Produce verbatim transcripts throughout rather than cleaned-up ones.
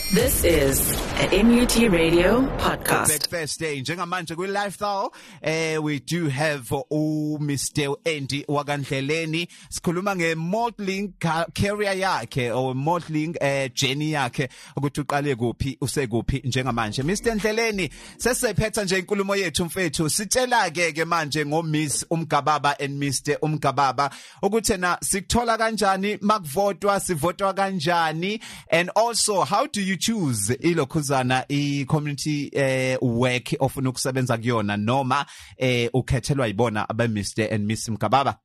This is a M U T Radio podcast. Breakfast day. Njengamanje kwi lifestyle, eh we do have u Mister Andy Wakandleleni. Sikhuluma nge modeling career yakhe or modeling eh journey yakhe ukuthi uqale kuphi usekuphi njengamanje. Mister Ndleleni sesephetha nje inkulumo yethu mfethu. Sitshela ke ke manje ngo Miss Umgababa and Mister Umgababa ukuthi na sikuthola kanjani makuvotwa sivotwa kanjani, and also how do you choose ilokhuzana i community eh work ofuna ukusebenza kuyona noma eh ukhethelwa yibona abe Mister and Miss Mgababa?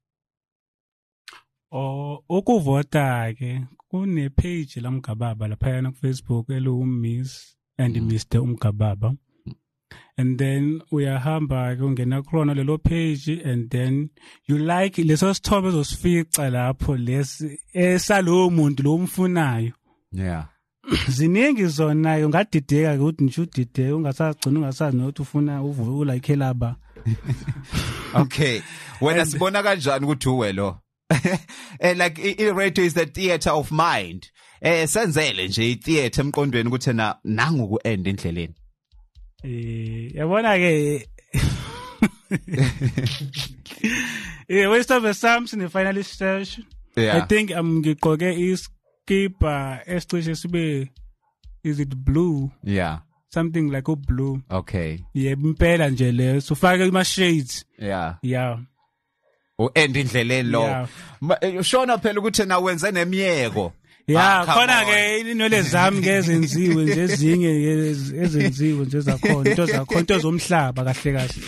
Oh, ukuvota ke kune page la Mgababa lapha na ku Facebook elu Miss and mm. Mister Umgababa, and then uyahamba ke ungena khona lelo page, and then you like leso sithobe uzosifica lapho lesi esalo muntu lo umfunayo. Yeah. Ziningi zona ungadideka ukuthi nje udideke ungasagcina ungasazi nokuthi ufuna uvula ikhelaba. Okay, wena sibona kanjani ukuthi uwe lo? Eh like i radio is the theater of mind. Eh senzele nje i theater emqondweni ukuthi na nangu ku end endleleni. Eh yabona ke eh we stop the Samson the finalist session. Yeah. I think I'm ngiqoke is Keeper estroche sibe, is it blue? Yeah. Something like a blue. Okay. Yeah, impela nje le so faka ima shades. Yeah. Yeah. O end indleleni lo. Ushona phela ukuthi na wenze nemiyeko. Yeah, khona ke inole zami ke ezenziwe nje ezinye ezenziwe nje zakhona into zakhona into zomhlaba kahle kahle.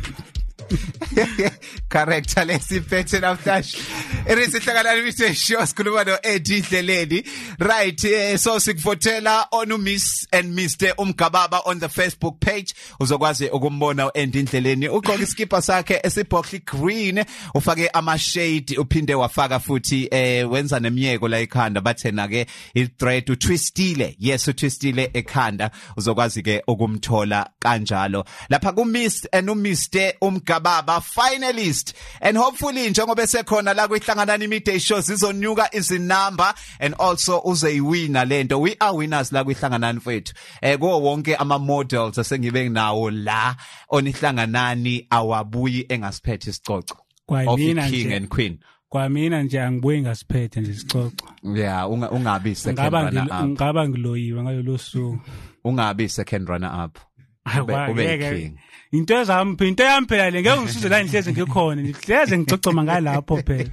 Correct, Alexi Peter Aftash. It is ihlakala Mister Shows khuluma no Eddie Ndleleni. Right, uh, so sikuvotela on Miss and Mister Umgababa on the Facebook page. Uzokwazi ukumbona uEndy Ndleleni. Ugqoka iskipa sakhe esibhoxi green, ufake ama shade, uphinde wafaka futhi eh wenza nemiyeko la ekhanda bathena ke I thread u twistile. Yes, u twistile ekhanda. Uzokwazi ke ukumthola kanjalo. Lapha ku Miss and u Mister Umgababa finalist, and hopefully njengoba sekhona la kwihlanganani midday shows izonyuka izinamba, and also uzoyiwina lento. We are winners la kwihlanganani mfethu. Eh kuwo wonke ama models asengibe nawo la onihlanganani awabuyi engasiphethe isicoco of king and queen. Kwa mina nje angibuyi ngasiphethe nje isicoco. Yeah, ungabi second runner up. Ngaba ngiloyiwe ngayo lo suku. Ungabi second runner up. Ube king. Into ezami into yami phela le ngeke ngisuze la nihleze ngikhona nihleze ngicocoma ngalapho phela.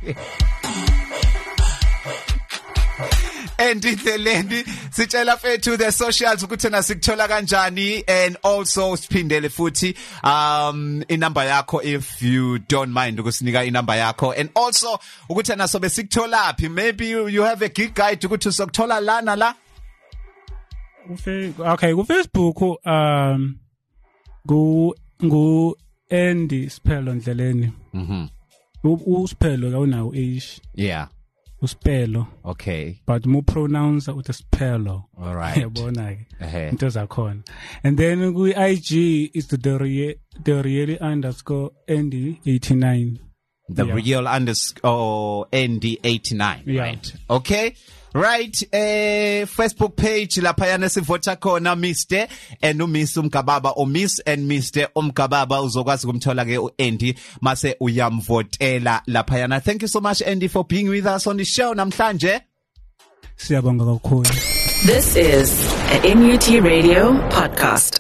Andy Ndleleni sitshela fethu the socials ukuthi na sikuthola kanjani, and also siphindele futhi um inamba yakho if you don't mind ukusinika inamba yakho, and also ukuthi na sobe sikutholaphi, maybe you, you have a gig guide ukuthi sokuthola lana la. Okay, ku Facebook um go go Andy Siphelelo Ndleleni. Mhm. Usiphelelo awunawo age. Yeah. Uspelo. Okay. But more pronounce uthi Siphelelo. All right. Yabona ke. Eh. Into zakhona. And then ku I G is the the the really underscore Andy eighty-nine. The yeah. real underscore Andy eighty-nine. Yeah. Right. Okay. Right, eh Facebook page lapha yana sivota khona Mister and uMiss Umgababa, or Miss and Mister Umgababa uzokwazi kumthola ke uAndy mase uyamvotela lapha yana. Thank you so much Andy for being with us on the show namhlanje. Siyabonga kakhulu. This is a M U T Radio podcast.